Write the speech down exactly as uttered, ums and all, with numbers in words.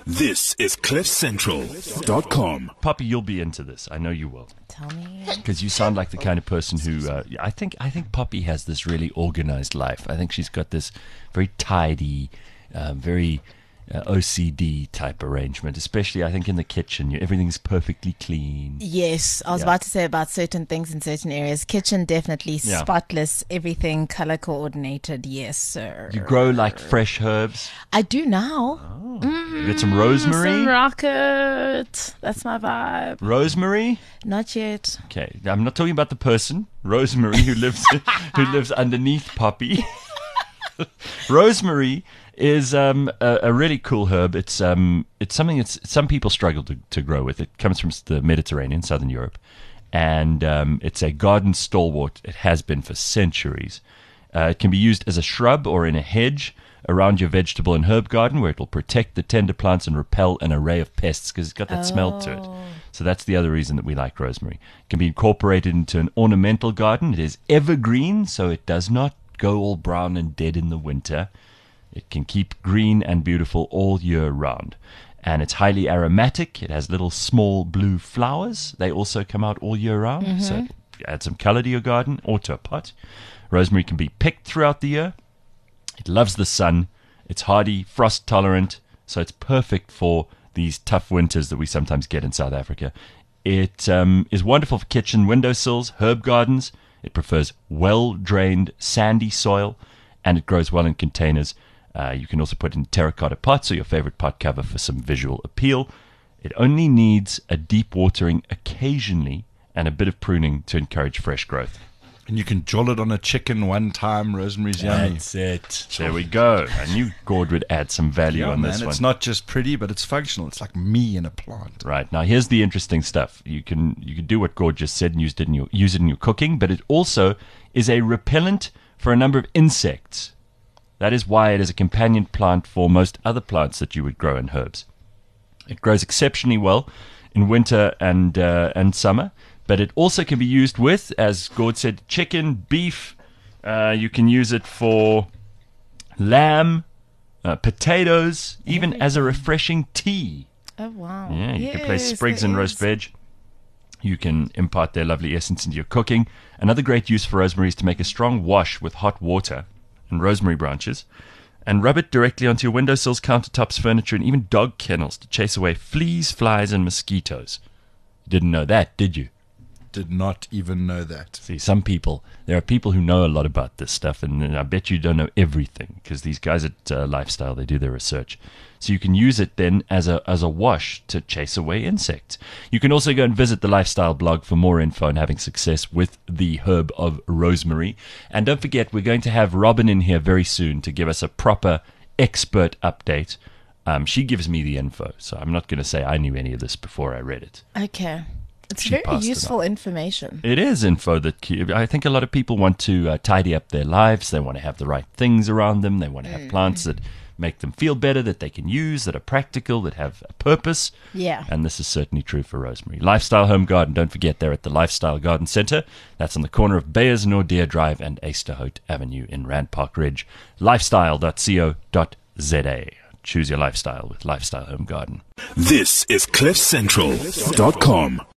This is cliff central dot com. Poppy, you'll be into this. I know you will. Tell me. Because you sound like the kind of person who, uh, I think I think Poppy has this really organized life. I think she's got this very tidy, uh, very uh, O C D type arrangement, especially I think in the kitchen. You, everything's perfectly clean. Yes, I was Yeah. about to say about certain things in certain areas. Kitchen, definitely Yeah. spotless, everything color coordinated. Yes, sir. You grow like fresh herbs. I do now. You get some rosemary. Some rocket. That's my vibe. Rosemary? Not yet. Okay, I'm not talking about the person, Rosemary, who lives who lives underneath Poppy. Rosemary is um, a, a really cool herb. It's um, it's something that some people struggle to, to grow with. It comes from the Mediterranean, southern Europe, and um, it's a garden stalwart. It has been for centuries. Uh, it can be used as a shrub or in a hedge around your vegetable and herb garden, where it will protect the tender plants and repel an array of pests because it's got that smell to it. So that's the other reason that we like rosemary. It can be incorporated into an ornamental garden. It is evergreen, so it does not go all brown and dead in the winter. It can keep green and beautiful all year round. And it's highly aromatic. It has little small blue flowers. They also come out all year round. Mm-hmm. So add some color to your garden or to a pot. Rosemary can be picked throughout the year. It loves the sun. It's hardy, frost tolerant, so it's perfect for these tough winters that we sometimes get in South Africa. It um, is wonderful for kitchen windowsills, herb gardens. It prefers well-drained, sandy soil, and it grows well in containers. Uh, you can also put it in terracotta pots or your favorite pot cover for some visual appeal. It only needs a deep watering occasionally and a bit of pruning to encourage fresh growth. And you can joll it on a chicken one time. Rosemary's yummy. That's it. There we go. I knew Gord would add some value Yeah, on man, this one. it's not just pretty, but it's functional. It's like me in a plant. Right. Now here's the interesting stuff. You can you can do what Gord just said and use it in your use it in your cooking, but it also is a repellent for a number of insects. That is why it is a companion plant for most other plants that you would grow in herbs. It grows exceptionally well in winter and uh, and summer. But it also can be used with, as Gord said, chicken, beef. Uh, you can use it for lamb, uh, potatoes, even as a refreshing tea. Oh, wow. Yeah, you can place Yes, sprigs there and roast is. veg. You can impart their lovely essence into your cooking. Another great use for rosemary is to make a strong wash with hot water and rosemary branches and rub it directly onto your windowsills, countertops, furniture, and even dog kennels to chase away fleas, flies, and mosquitoes. You didn't know that, did you? Did not even know that. See, some people, there are people who know a lot about this stuff, and, and I bet you don't know everything, because these guys at uh, Lifestyle, they do their research. So you can use it then as a as a wash to chase away insects. You can also go and visit the Lifestyle blog for more info on having success with the herb of rosemary. And don't forget, we're going to have Robin in here very soon to give us a proper expert update. Um, she gives me the info, so I'm not going to say I knew any of this before I read it. Okay. It's She very passed it useful information. It is info that ke- I think a lot of people want to uh, tidy up their lives. They want to have the right things around them. They want to have plants that make them feel better, that they can use, that are practical, that have a purpose. Yeah. And this is certainly true for rosemary. Lifestyle Home Garden. Don't forget, they're at the Lifestyle Garden Centre. That's on the corner of Beyers Nordeer Drive and Easterhout Avenue in Rand Park Ridge. lifestyle dot co dot za. Choose your lifestyle with Lifestyle Home Garden. This is cliff central dot com.